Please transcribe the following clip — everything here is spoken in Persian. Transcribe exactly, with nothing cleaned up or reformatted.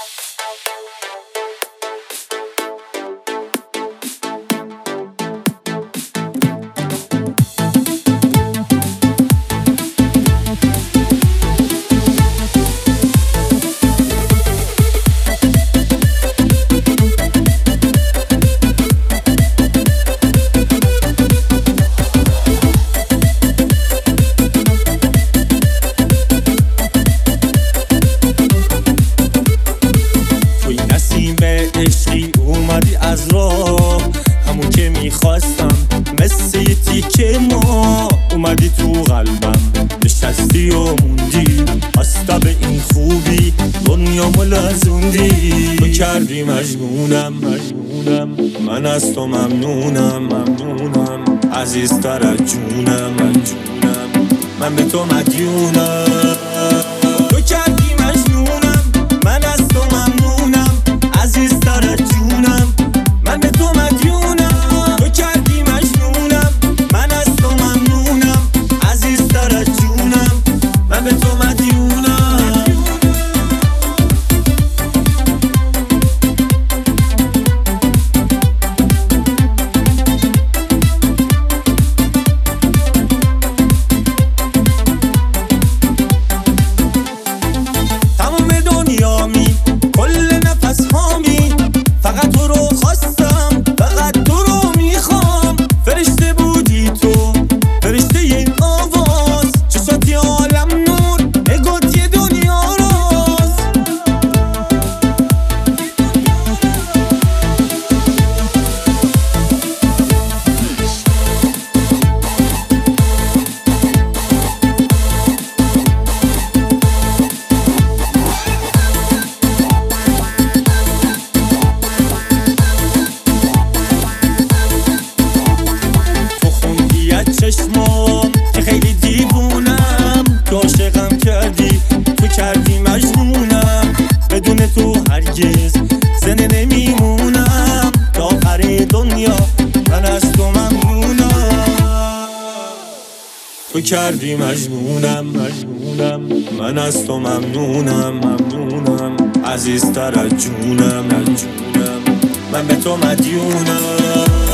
عشقی اومدی از راه، همون که میخواستم مثل یه تیکه ما. اومدی تو قلبم نشستی و موندی، هستا به این خوبی دنیامو لرزوندی. تو کردی مجنونم مجنونم، من از تو ممنونم ممنونم. عزیزتر از جونم از جونم، من به تو مدیونم. تو کردی مجنونم، من از تو ممنونم. عزیزتر از جونم، من به تو مدیونم. تو کردی مجنونم، من از تو ممنونم. عزیزتر از جونم، من به تو مدیونم. تمام دنیامی، کل نفس هامی، فقط تو رو خواستم، فقط تو رو میخوام. فرشته بودی تو، فرشته یه آواز، چشاتی عالم نور، نگات یه دنیا راز. چشمام که خیلی دیوونم، تو عاشقم کردی، تو کردی مجنونم. بدون تو هرگز زنده نمیمونم، تا آخر دنیا من از تو ممنونم. تو کردی مجنونم مجنونم، من از تو ممنونم ممنونم. عزیزتر از جونم از جونم، من به تو مدیونم.